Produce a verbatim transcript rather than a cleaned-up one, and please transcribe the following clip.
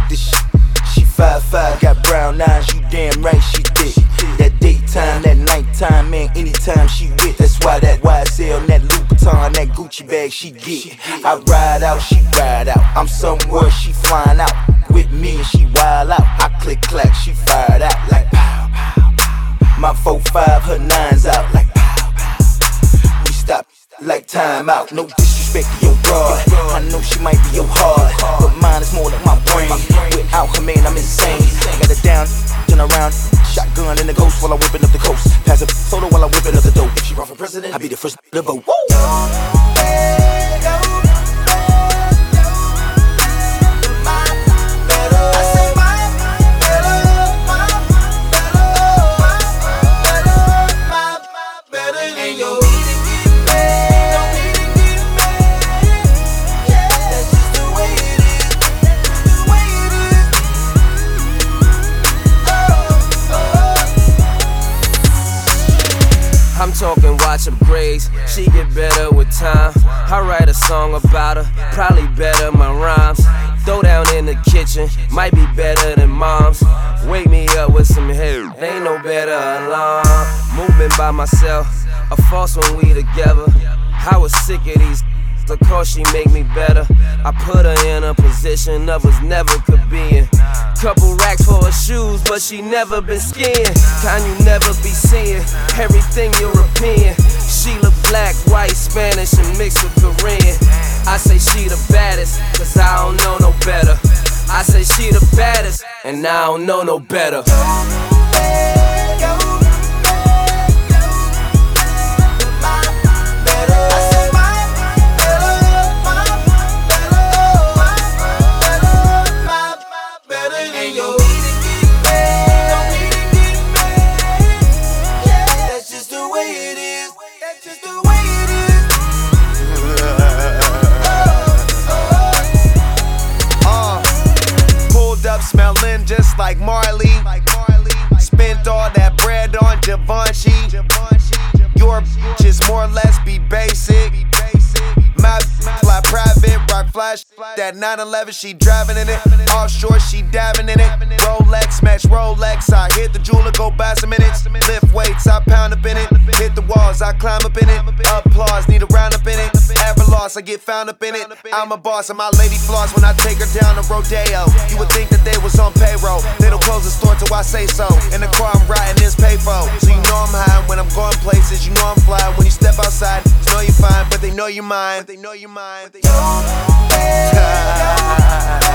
this shit. She five five, got brown eyes, you damn right she thick. That daytime, that nighttime, man, anytime she with. That's why that Y S L, that Louboutin, that Gucci bag she get. I ride out, she ride out. I'm somewhere, she flying out. With me and she wild out. I click clack, she fired out like pow pow pow. My four five, her nines out like pow pow. We stop like time out. No disrespect to your broad. I know she might be your heart, but mine is more like my brain. Without her man, I'm insane. Got it down, turn around, shotgun in the ghost while I'm whipping up the coast. Pass a soda while I'm whipping up the dope. If she run for president, I'll be the first to vote. Woo! I'm talking watch upgrades, she get better with time. I write a song about her, probably better my rhymes. Throw down in the kitchen, might be better than mom's. Wake me up with some hair, ain't no better alarm. Moving by myself, a false when we together. I was sick of these, of course she make me better. I put her in a position others never could be in. Couple racks for her shoes, but she never been skiing. Kind you never be seeing, everything European. She look black, white, Spanish, and mixed with Korean. I say she the baddest, cause I don't know no better. I say she the baddest, and I don't know no better. Smelling just like Marley. Spent all that bread on Givenchy. Your bitch is more or less be basic. My fly private, rock flash. That nine eleven, she driving in it. Offshore, she diving in it. Rolex, match Rolex. I hit the jeweler, go buy some minutes. Lift weights, I pound up in it. Hit the walls, I climb up in it. Applause, need a round up in it. Ever lost, I get found up in it. I'm a boss and my lady floss when I take her down to Rodeo. You would think that they was on payroll. They don't close the store till I say so. In the car I'm riding this payphone. So you know I'm high when I'm going places. You know I'm fly. When you step outside, you know you're fine, but they know you're mine. They know you're mine.